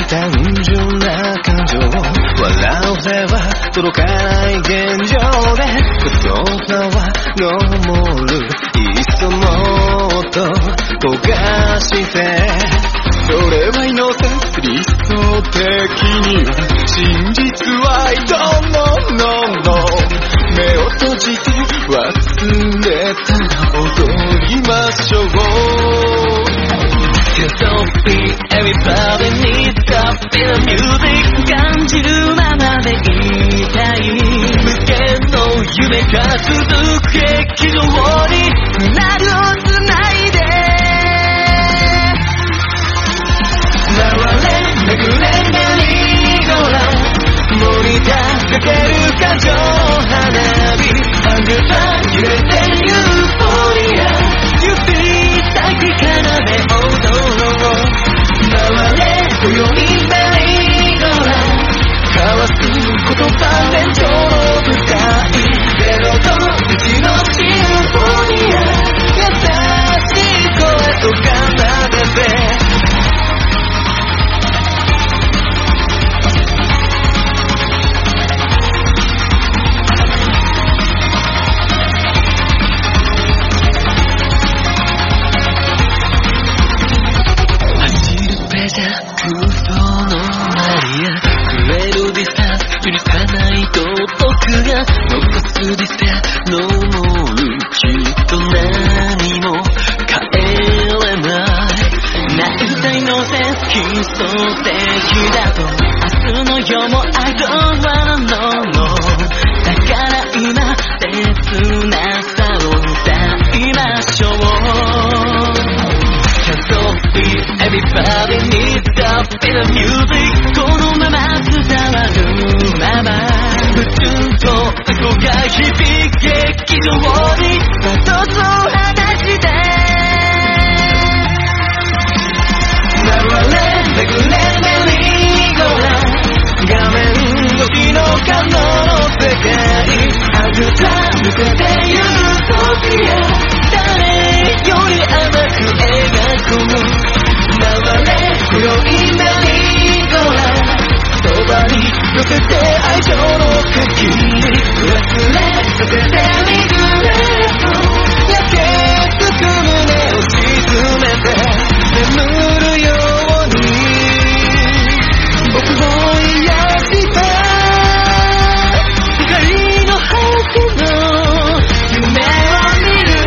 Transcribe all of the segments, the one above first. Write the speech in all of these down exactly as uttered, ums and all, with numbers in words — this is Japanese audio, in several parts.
単純な感情を笑うせば届かない現状で言葉は昇るいっそもっと焦がしてそれはイノセンス理想的には真実は I don't know no no 目を閉じて忘れたら踊りましょうCan't stop me, everybody needs stop in the music 感じるままでいたい無限の夢が続く劇場になるをつないで回れめぐれメリーゴーランド盛り立ててる感情花火あげた揺れてユーフォリア指先奏で踊ろう回れ今宵メリーゴーランド交わす言葉連調の舞台ゼロといちのシンフォニア優しい声と奏でて許さない道徳が残すディスペアのもるきっと何も変えれない泣いたいのセンス基礎的だと明日の夜も I don't wanna know no だから今切なさを歌いましょう Can't stop it everybody needs stop in the music このまま伝わるまま普通とエコが響き劇場にバトンを放して回れめぐれメリーゴーランド画面越しの可能の世界あぐた抜けてユートピア誰より甘く描く回れ今宵メリーゴーランドそばに寄せて愛情の限り忘れさせてリグレット焼けつく胸を沈めて眠るように僕を癒した光の果ての夢を見る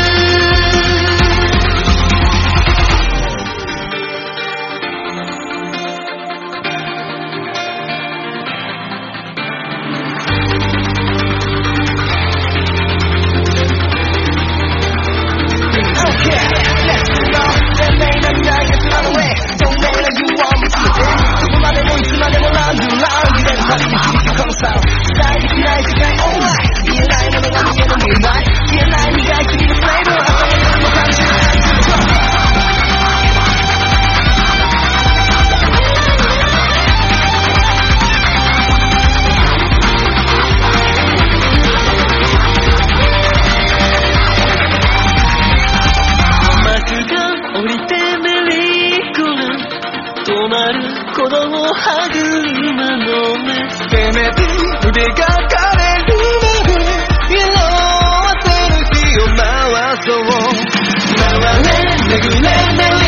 鼓動を育まの目せめて腕が枯れるまで色あせる日を回そう回れめぐれメリ